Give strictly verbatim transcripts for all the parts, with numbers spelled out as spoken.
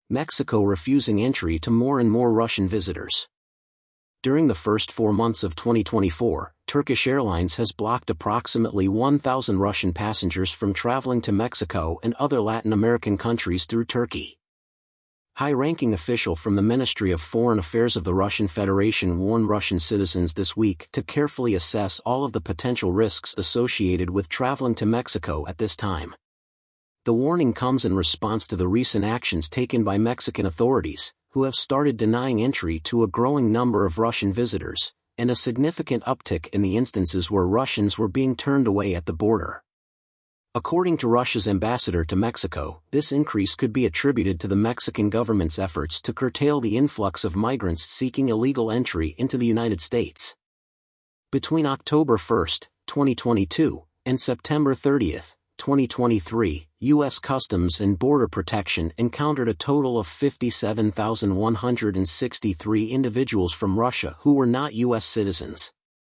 Mexico refusing entry to more and more Russian visitors. During the first four months of twenty twenty-four, Turkish Airlines has blocked approximately one thousand Russian passengers from traveling to Mexico and other Latin American countries through Turkey. High-ranking official from the Ministry of Foreign Affairs of the Russian Federation warned Russian citizens this week to carefully assess all of the potential risks associated with traveling to Mexico at this time. The warning comes in response to the recent actions taken by Mexican authorities, who have started denying entry to a growing number of Russian visitors, and a significant uptick in the instances where Russians were being turned away at the border. According to Russia's ambassador to Mexico, this increase could be attributed to the Mexican government's efforts to curtail the influx of migrants seeking illegal entry into the United States. Between October first, twenty twenty-two, and September thirtieth, twenty twenty-three, U S Customs and Border Protection encountered a total of fifty-seven thousand one hundred sixty-three individuals from Russia who were not U S citizens.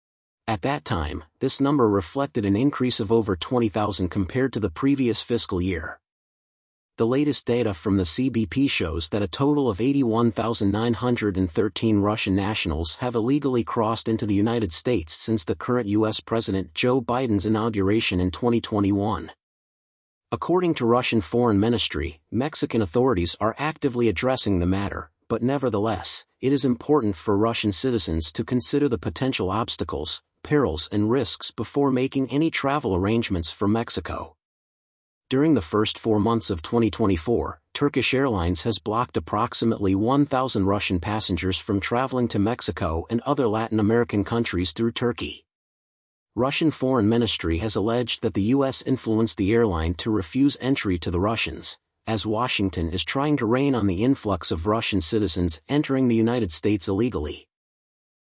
At that time, this number reflected an increase of over twenty thousand compared to the previous fiscal year. The latest data from the C B P shows that a total of eighty-one thousand nine hundred thirteen Russian nationals have illegally crossed into the United States since the current U S President Joe Biden's inauguration in twenty twenty-one. According to Russian Foreign Ministry, Mexican authorities are actively addressing the matter, but nevertheless, it is important for Russian citizens to consider the potential obstacles, perils and risks before making any travel arrangements for Mexico. During the first four months of twenty twenty-four, Turkish Airlines has blocked approximately one thousand Russian passengers from traveling to Mexico and other Latin American countries through Turkey. Russian Foreign Ministry has alleged that the U S influenced the airline to refuse entry to the Russians, as Washington is trying to rein on the influx of Russian citizens entering the United States illegally.